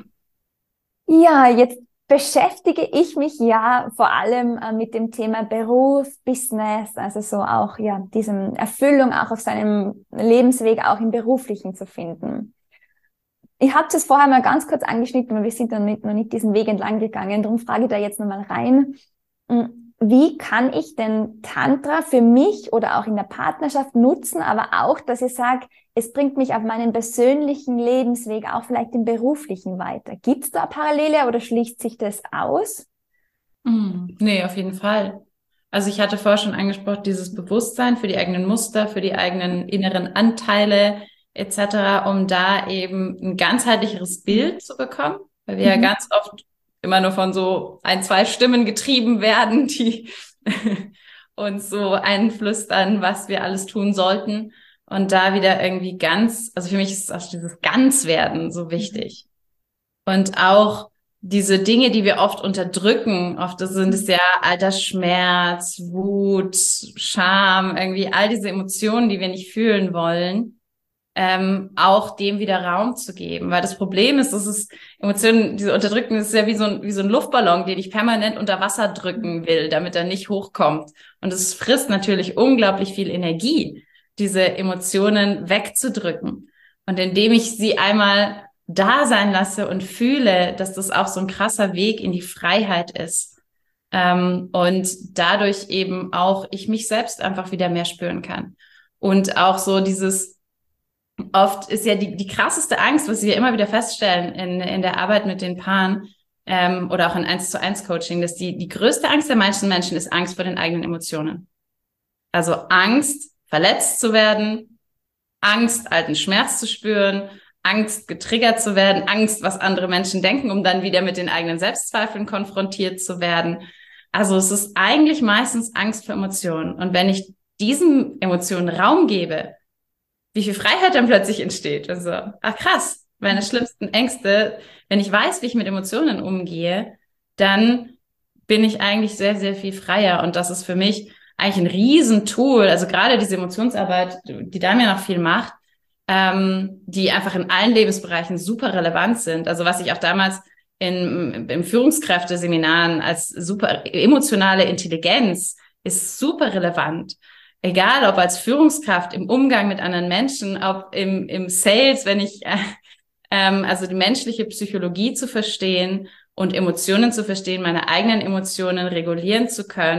Speaker 1: Ja, jetzt beschäftige ich mich ja vor allem äh, mit dem Thema Beruf, Business, also so auch ja diesem Erfüllung auch auf seinem Lebensweg auch im Beruflichen zu finden. Ich habe es vorher mal ganz kurz angeschnitten, aber wir sind noch nicht, noch nicht diesen Weg entlang gegangen. Darum frage ich da jetzt nochmal rein. Wie kann ich denn Tantra für mich oder auch in der Partnerschaft nutzen, aber auch, dass ich sage, es bringt mich auf meinen persönlichen Lebensweg, auch vielleicht im beruflichen weiter. Gibt es da Parallele oder schließt sich das aus?
Speaker 2: Mm, nee, auf jeden Fall. Also ich hatte vorher schon angesprochen, dieses Bewusstsein für die eigenen Muster, für die eigenen inneren Anteile et cetera, um da eben ein ganzheitlicheres Bild zu bekommen, weil wir mhm. ja ganz oft immer nur von so ein, zwei Stimmen getrieben werden, die uns so einflüstern, was wir alles tun sollten. Und da wieder irgendwie ganz, also für mich ist auch dieses Ganzwerden so wichtig. Und auch diese Dinge, die wir oft unterdrücken, oft sind es ja alter Schmerz, Wut, Scham, irgendwie all diese Emotionen, die wir nicht fühlen wollen, ähm, auch dem wieder Raum zu geben. Weil das Problem ist, dass es Emotionen, diese Unterdrückung, das ist ja wie so ein, wie so ein Luftballon, den ich permanent unter Wasser drücken will, damit er nicht hochkommt. Und es frisst natürlich unglaublich viel Energie, diese Emotionen wegzudrücken. Und indem ich sie einmal da sein lasse und fühle, dass das auch so ein krasser Weg in die Freiheit ist. Ähm, und dadurch eben auch ich mich selbst einfach wieder mehr spüren kann. Und auch so dieses, oft ist ja die, die krasseste Angst, was wir immer wieder feststellen in, in der Arbeit mit den Paaren, ähm, oder auch in eins zu eins Coaching, dass die, die größte Angst der meisten Menschen ist Angst vor den eigenen Emotionen. Also Angst, verletzt zu werden, Angst, alten Schmerz zu spüren, Angst, getriggert zu werden, Angst, was andere Menschen denken, um dann wieder mit den eigenen Selbstzweifeln konfrontiert zu werden. Also es ist eigentlich meistens Angst vor Emotionen. Und wenn ich diesen Emotionen Raum gebe, wie viel Freiheit dann plötzlich entsteht. Also, ach krass, meine schlimmsten Ängste, wenn ich weiß, wie ich mit Emotionen umgehe, dann bin ich eigentlich sehr, sehr viel freier. Und das ist für mich eigentlich ein Riesentool. Also gerade diese Emotionsarbeit, die da mir noch viel macht, ähm, die einfach in allen Lebensbereichen super relevant sind. Also was ich auch damals in, im Führungskräfteseminaren als super emotionale Intelligenz ist super relevant. Egal, ob als Führungskraft im Umgang mit anderen Menschen, ob im, im Sales, wenn ich, äh, ähm, also die menschliche Psychologie zu verstehen und Emotionen zu verstehen, meine eigenen Emotionen regulieren zu können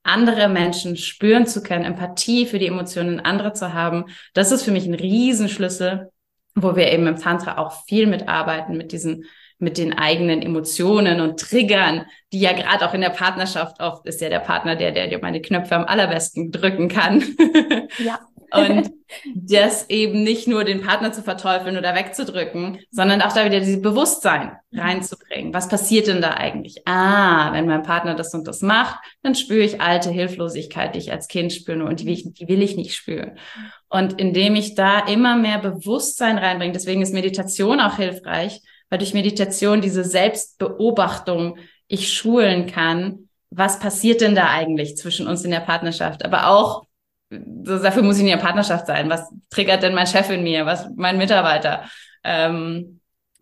Speaker 2: andere Menschen spüren zu können, Empathie für die Emotionen anderer zu haben, das ist für mich ein Riesenschlüssel, wo wir eben im Tantra auch viel mitarbeiten, mit diesen, mit den eigenen Emotionen und Triggern, die ja gerade auch in der Partnerschaft oft ist ja der Partner, der, der dir meine Knöpfe am allerbesten drücken kann.
Speaker 1: Ja.
Speaker 2: Und das eben nicht nur den Partner zu verteufeln oder wegzudrücken, sondern auch da wieder dieses Bewusstsein reinzubringen. Was passiert denn da eigentlich? Ah, wenn mein Partner das und das macht, dann spüre ich alte Hilflosigkeit, die ich als Kind spüre und die will ich, die will ich nicht spüren. Und indem ich da immer mehr Bewusstsein reinbringe, deswegen ist Meditation auch hilfreich, weil durch Meditation diese Selbstbeobachtung ich schulen kann, was passiert denn da eigentlich zwischen uns in der Partnerschaft, aber auch so, dafür muss ich in der Partnerschaft sein. Was triggert denn mein Chef in mir? Was mein Mitarbeiter? Ähm,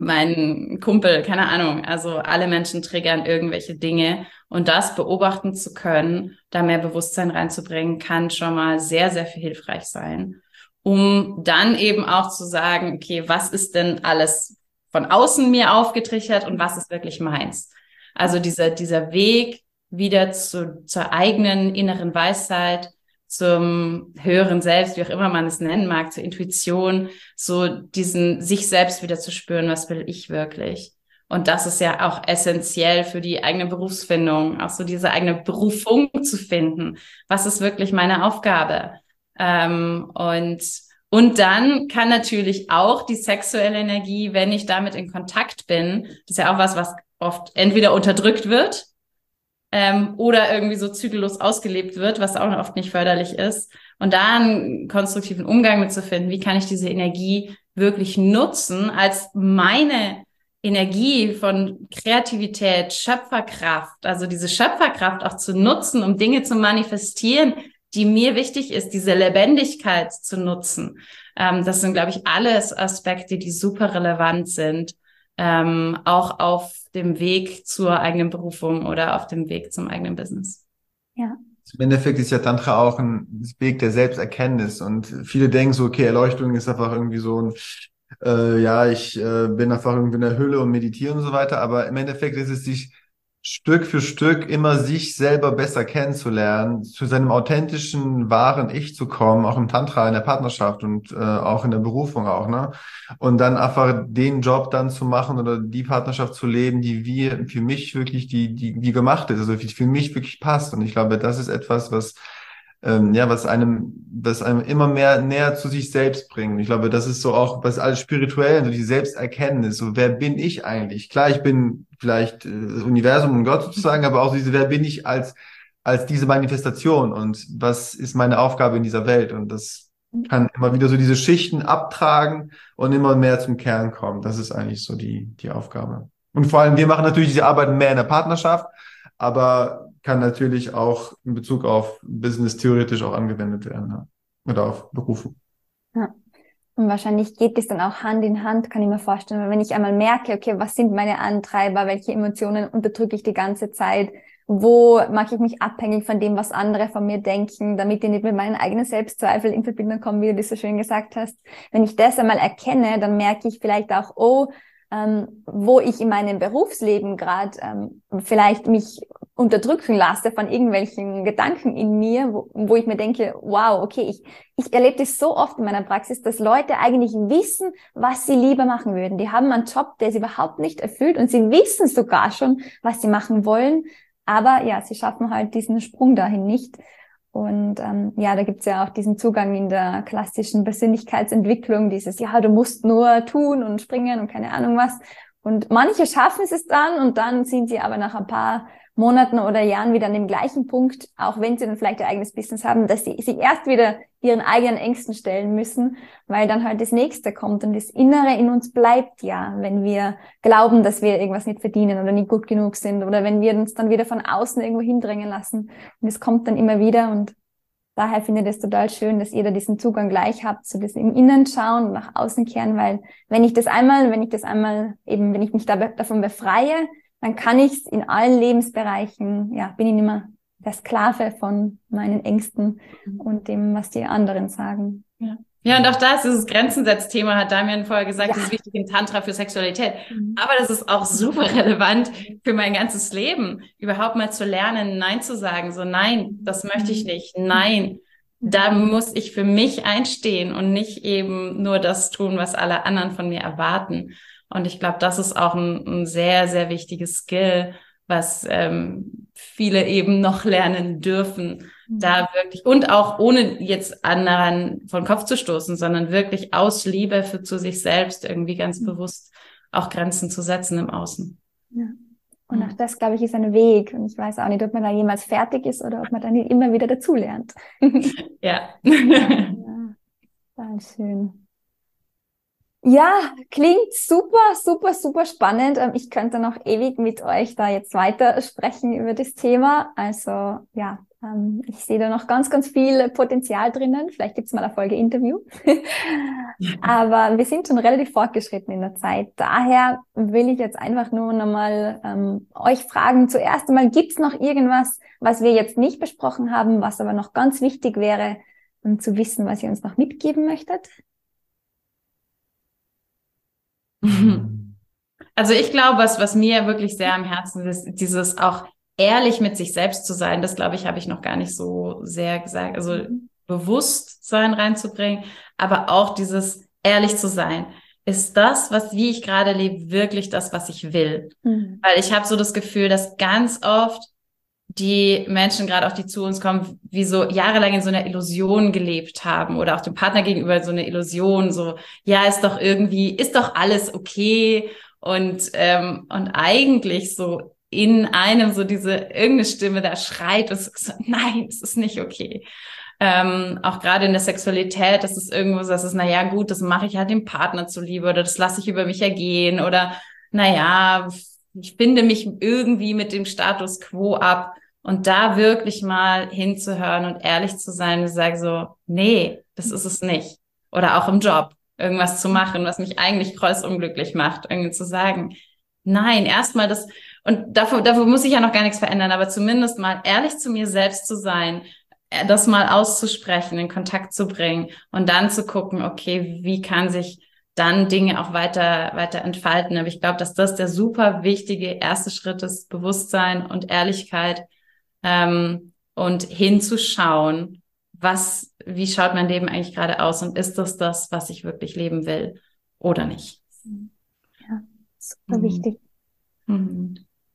Speaker 2: mein Kumpel? Keine Ahnung. Also alle Menschen triggern irgendwelche Dinge. Und das beobachten zu können, da mehr Bewusstsein reinzubringen, kann schon mal sehr, sehr viel hilfreich sein. Um dann eben auch zu sagen, okay, was ist denn alles von außen mir aufgetriggert und was ist wirklich meins? Also dieser, dieser Weg wieder zu, zur eigenen inneren Weisheit, zum höheren Selbst, wie auch immer man es nennen mag, zur Intuition, so diesen sich selbst wieder zu spüren, was will ich wirklich? Und das ist ja auch essentiell für die eigene Berufsfindung, auch so diese eigene Berufung zu finden. Was ist wirklich meine Aufgabe? Ähm, und, und dann kann natürlich auch die sexuelle Energie, wenn ich damit in Kontakt bin, das ist ja auch was, was oft entweder unterdrückt wird, Ähm, oder irgendwie so zügellos ausgelebt wird, was auch oft nicht förderlich ist. Und da einen konstruktiven Umgang mit zu finden, wie kann ich diese Energie wirklich nutzen als meine Energie von Kreativität, Schöpferkraft, also diese Schöpferkraft auch zu nutzen, um Dinge zu manifestieren, die mir wichtig ist, diese Lebendigkeit zu nutzen. Ähm, das sind, glaube ich, alles Aspekte, die super relevant sind, ähm, auch auf dem Weg zur eigenen Berufung oder auf dem Weg zum eigenen Business.
Speaker 1: Ja.
Speaker 3: Im Endeffekt ist ja Tantra auch ein Weg der Selbsterkenntnis und viele denken so, okay, Erleuchtung ist einfach irgendwie so ein, äh, ja, ich äh, bin einfach irgendwie in der Hülle und meditiere und so weiter, aber im Endeffekt ist es sich Stück für Stück immer sich selber besser kennenzulernen, zu seinem authentischen, wahren Ich zu kommen, auch im Tantra, in der Partnerschaft und äh, auch in der Berufung auch, ne? Und dann einfach den Job dann zu machen oder die Partnerschaft zu leben, die wir, für mich wirklich, die, die, die gemacht ist, also die für mich wirklich passt. Und ich glaube, das ist etwas, was ähm, ja, was einem, was einem immer mehr näher zu sich selbst bringt. Ich glaube, das ist so auch, was alles spirituell, so die Selbsterkenntnis, so wer bin ich eigentlich? Klar, ich bin vielleicht äh, das Universum und Gott sozusagen, aber auch diese, wer bin ich als, als diese Manifestation und was ist meine Aufgabe in dieser Welt? Und das kann immer wieder so diese Schichten abtragen und immer mehr zum Kern kommen. Das ist eigentlich so die, die Aufgabe. Und vor allem, wir machen natürlich diese Arbeit mehr in der Partnerschaft, aber kann natürlich auch in Bezug auf Business theoretisch auch angewendet werden, ja. Oder auf Berufung.
Speaker 1: Ja. Und wahrscheinlich geht es dann auch Hand in Hand, kann ich mir vorstellen. Weil wenn ich einmal merke, okay, was sind meine Antreiber, welche Emotionen unterdrücke ich die ganze Zeit, wo mache ich mich abhängig von dem, was andere von mir denken, damit ich nicht mit meinen eigenen Selbstzweifeln in Verbindung komme, wie du das so schön gesagt hast. Wenn ich das einmal erkenne, dann merke ich vielleicht auch, oh, ähm, wo ich in meinem Berufsleben gerade ähm, vielleicht mich unterdrücken lasse von irgendwelchen Gedanken in mir, wo, wo ich mir denke, wow, okay, ich, ich erlebe das so oft in meiner Praxis, dass Leute eigentlich wissen, was sie lieber machen würden. Die haben einen Job, der sie überhaupt nicht erfüllt und sie wissen sogar schon, was sie machen wollen, aber ja, sie schaffen halt diesen Sprung dahin nicht. Und ähm, ja, da gibt's ja auch diesen Zugang in der klassischen Persönlichkeitsentwicklung, dieses, ja, du musst nur tun und springen und keine Ahnung was. Und manche schaffen es dann und dann sind sie aber nach ein paar Monaten oder Jahren wieder an dem gleichen Punkt, auch wenn sie dann vielleicht ihr eigenes Business haben, dass sie sich erst wieder ihren eigenen Ängsten stellen müssen, weil dann halt das Nächste kommt und das Innere in uns bleibt ja, wenn wir glauben, dass wir irgendwas nicht verdienen oder nicht gut genug sind oder wenn wir uns dann wieder von außen irgendwo hindrängen lassen und es kommt dann immer wieder und daher finde ich das total schön, dass ihr da diesen Zugang gleich habt, so das im Innen schauen und nach außen kehren, weil wenn ich das einmal, wenn ich das einmal eben, wenn ich mich da, davon befreie, dann kann ich es in allen Lebensbereichen, ja, bin ich nicht mehr der Sklave von meinen Ängsten und dem, was die anderen sagen.
Speaker 2: Ja. Ja, und auch da ist dieses Grenzensetzthema, hat Damian vorher gesagt,
Speaker 1: Ja.
Speaker 2: das ist wichtig im Tantra für Sexualität.
Speaker 1: Mhm.
Speaker 2: Aber das ist auch super relevant für mein ganzes Leben, überhaupt mal zu lernen, Nein zu sagen. So, nein, das möchte ich nicht. Nein, da muss ich für mich einstehen und nicht eben nur das tun, was alle anderen von mir erwarten. Und ich glaube, das ist auch ein, ein sehr, sehr wichtiges Skill, was ähm, viele eben noch lernen dürfen. Da wirklich, und auch ohne jetzt anderen von Kopf zu stoßen, sondern wirklich aus Liebe für zu sich selbst irgendwie ganz bewusst auch Grenzen zu setzen im Außen.
Speaker 1: Ja. Und auch das, glaube ich, ist ein Weg. Und ich weiß auch nicht, ob man da jemals fertig ist oder ob man dann immer wieder dazulernt.
Speaker 2: Ja.
Speaker 1: Ja, sehr schön. Ja, klingt super, super, super spannend. Ähm, Ich könnte noch ewig mit euch da jetzt weiter sprechen über das Thema. Also ja, ähm, ich sehe da noch ganz, ganz viel Potenzial drinnen. Vielleicht gibt's mal eine Folge Interview. Aber wir sind schon relativ fortgeschritten in der Zeit. Daher will ich jetzt einfach nur nochmal ähm, euch fragen. Zuerst einmal, gibt's noch irgendwas, was wir jetzt nicht besprochen haben, was aber noch ganz wichtig wäre, um zu wissen, was ihr uns noch mitgeben möchtet?
Speaker 2: Also ich glaube, was, was mir wirklich sehr am Herzen ist, dieses auch ehrlich mit sich selbst zu sein, das glaube ich, habe ich noch gar nicht so sehr gesagt, also Bewusstsein reinzubringen, aber auch dieses ehrlich zu sein. Ist das, was wie ich gerade lebe, wirklich das, was ich will?
Speaker 1: Mhm.
Speaker 2: Weil ich habe so das Gefühl, dass ganz oft die Menschen, gerade auch die zu uns kommen, wie so jahrelang in so einer Illusion gelebt haben oder auch dem Partner gegenüber so eine Illusion, so, ja, ist doch irgendwie, ist doch alles okay und, ähm, und eigentlich so in einem so diese, irgendeine Stimme da schreit, und so, nein, es ist nicht okay. Ähm, auch gerade in der Sexualität, das ist irgendwo so, das ist, naja, gut, das mache ich halt dem Partner zuliebe oder das lasse ich über mich ergehen oder, naja, ich finde mich irgendwie mit dem Status quo ab und da wirklich mal hinzuhören und ehrlich zu sein und sagen so, nee, das ist es nicht. Oder auch im Job irgendwas zu machen, was mich eigentlich kreuzunglücklich macht, irgendwie zu sagen, nein, erstmal das, und dafür, dafür muss ich ja noch gar nichts verändern, aber zumindest mal ehrlich zu mir selbst zu sein, das mal auszusprechen, in Kontakt zu bringen und dann zu gucken, okay, wie kann sich dann Dinge auch weiter, weiter entfalten. Aber ich glaube, dass das der super wichtige erste Schritt ist, Bewusstsein und Ehrlichkeit, ähm, und hinzuschauen, was, wie schaut mein Leben eigentlich gerade aus und ist das das, was ich wirklich leben will oder nicht?
Speaker 1: Ja, super
Speaker 2: Mhm.
Speaker 1: wichtig.
Speaker 2: Mhm.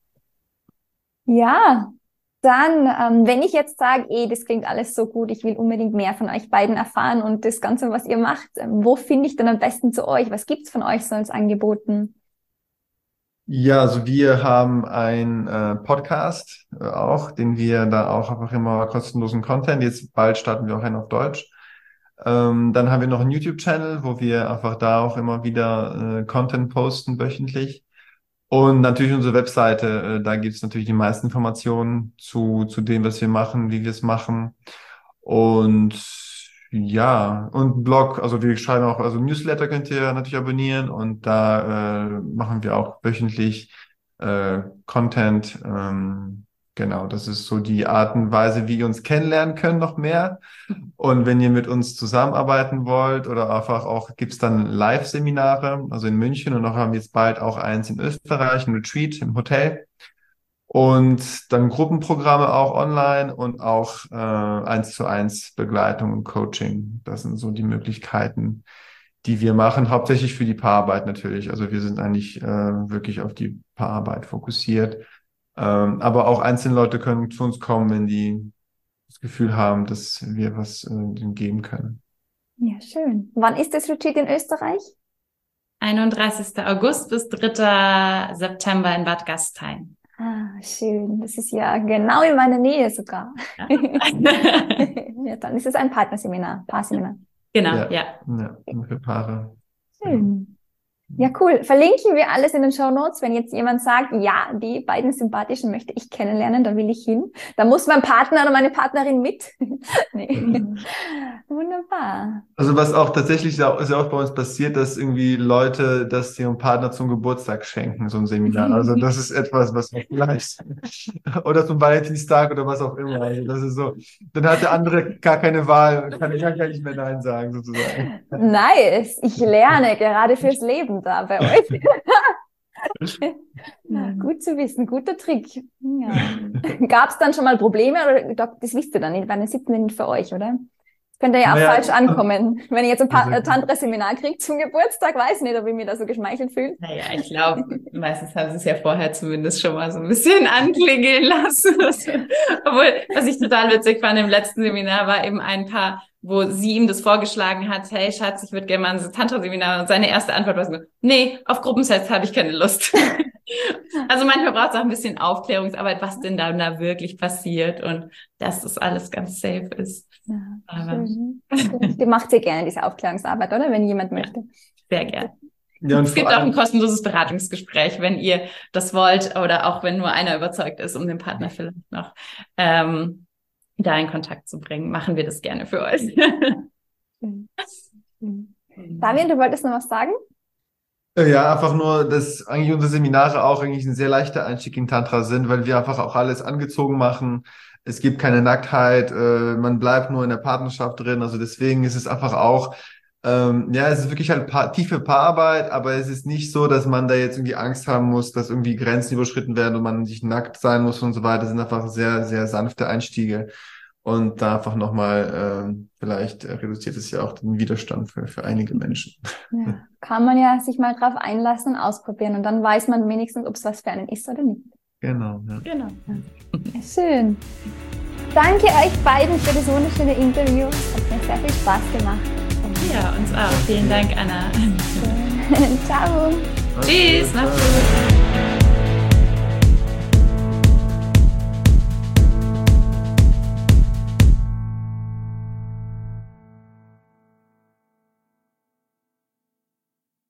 Speaker 1: Ja, dann, ähm, wenn ich jetzt sage, eh, das klingt alles so gut, ich will unbedingt mehr von euch beiden erfahren und das Ganze, was ihr macht, ähm, wo finde ich dann am besten zu euch? Was gibt's von euch so als Angeboten?
Speaker 3: Ja, also wir haben einen äh, Podcast äh, auch, den wir da auch einfach immer kostenlosen Content. Jetzt bald starten wir auch einen auf Deutsch. Ähm, dann haben wir noch einen YouTube-Channel, wo wir einfach da auch immer wieder äh, Content posten wöchentlich. Und natürlich unsere Webseite, äh, da gibt es natürlich die meisten Informationen zu, zu dem, was wir machen, wie wir es machen. Und ja, und Blog, also wir schreiben auch, also Newsletter könnt ihr natürlich abonnieren und da äh, machen wir auch wöchentlich äh, Content. Ähm, genau, das ist so die Art und Weise, wie ihr uns kennenlernen können, noch mehr. Und wenn ihr mit uns zusammenarbeiten wollt oder einfach auch, gibt's dann Live-Seminare, also in München und noch haben wir jetzt bald auch eins in Österreich, ein Retreat im Hotel. Und dann Gruppenprogramme auch online und auch äh, eins zu eins Begleitung und Coaching. Das sind so die Möglichkeiten, die wir machen, hauptsächlich für die Paararbeit natürlich. Also wir sind eigentlich äh, wirklich auf die Paararbeit fokussiert. Ähm, aber auch einzelne Leute können zu uns kommen, wenn die das Gefühl haben, dass wir was äh, ihnen geben können.
Speaker 1: Ja, schön. Wann ist das Retreat in Österreich?
Speaker 2: einunddreißigster August bis dritter September in Bad Gastein.
Speaker 1: Ah, schön. Das ist ja genau in meiner Nähe sogar.
Speaker 2: Ja.
Speaker 1: Ja, dann ist es ein Partnerseminar, Paarseminar.
Speaker 2: Genau,
Speaker 3: Ja,
Speaker 2: ja.
Speaker 3: ja, nur für Paare.
Speaker 1: Schön. Ja, cool. Verlinken wir alles in den Shownotes. Wenn jetzt jemand sagt, ja, die beiden Sympathischen möchte ich kennenlernen, da will ich hin. Da muss mein Partner oder meine Partnerin mit. Nee. Mhm. Wunderbar.
Speaker 3: Also was auch tatsächlich sehr, sehr oft bei uns passiert, dass irgendwie Leute das ihrem Partner zum Geburtstag schenken, so ein Seminar. Also das ist etwas, was man vielleicht, oder zum Valentinstag oder was auch immer. Also das ist so, dann hat der andere gar keine Wahl und kann gar nicht mehr Nein sagen, sozusagen.
Speaker 1: Nice. Ich lerne gerade fürs Leben da bei euch. Gut zu wissen, guter Trick. Ja. Gab es dann schon mal Probleme oder das wisst ihr dann nicht, weil dann sitzen wir nicht für euch, oder? Das könnte ja auch naja, falsch ankommen. Wenn ihr jetzt ein pa- Tantra-Seminar kriegt zum Geburtstag, weiß ich nicht, ob ich mir da so geschmeichelt fühle.
Speaker 2: Naja, ich glaube, meistens haben sie es ja vorher zumindest schon mal so ein bisschen anklingeln lassen. Obwohl, was ich total witzig fand im letzten Seminar, war eben ein Paar, wo sie ihm das vorgeschlagen hat, hey Schatz, ich würde gerne mal ein Tantra-Seminar. Und seine erste Antwort war so, nee, auf Gruppensets habe ich keine Lust. Also manchmal braucht es auch ein bisschen Aufklärungsarbeit, was denn da, da wirklich passiert und dass das alles ganz safe ist.
Speaker 1: Ja, aber die macht sehr gerne diese Aufklärungsarbeit, oder? Wenn jemand möchte.
Speaker 2: Sehr gerne. Ja, es gibt auch ein kostenloses Beratungsgespräch, wenn ihr das wollt oder auch wenn nur einer überzeugt ist, um den Partner vielleicht noch ähm, da in Kontakt zu bringen. Machen wir das gerne für euch.
Speaker 1: Damian, du wolltest noch was sagen?
Speaker 3: Ja, einfach nur, dass eigentlich unsere Seminare auch eigentlich ein sehr leichter Einstieg in Tantra sind, weil wir einfach auch alles angezogen machen. Es gibt keine Nacktheit, äh, man bleibt nur in der Partnerschaft drin. Also deswegen ist es einfach auch, ähm, ja, es ist wirklich halt pa- tiefe Paararbeit, aber es ist nicht so, dass man da jetzt irgendwie Angst haben muss, dass irgendwie Grenzen überschritten werden und man sich nackt sein muss und so weiter. Das sind einfach sehr, sehr sanfte Einstiege. Und da einfach nochmal, ähm, vielleicht reduziert es ja auch den Widerstand für, für einige Menschen.
Speaker 1: Ja, kann man ja sich mal drauf einlassen und ausprobieren und dann weiß man wenigstens, ob es was für einen ist oder nicht.
Speaker 3: Genau. Ja.
Speaker 2: Genau.
Speaker 1: Ja, schön. Danke euch beiden für das wunderschöne Interview. Hat mir sehr viel Spaß gemacht.
Speaker 2: Ja, uns auch. Vielen Dank, Anna.
Speaker 1: Ciao.
Speaker 2: Tschüss. Mach's gut.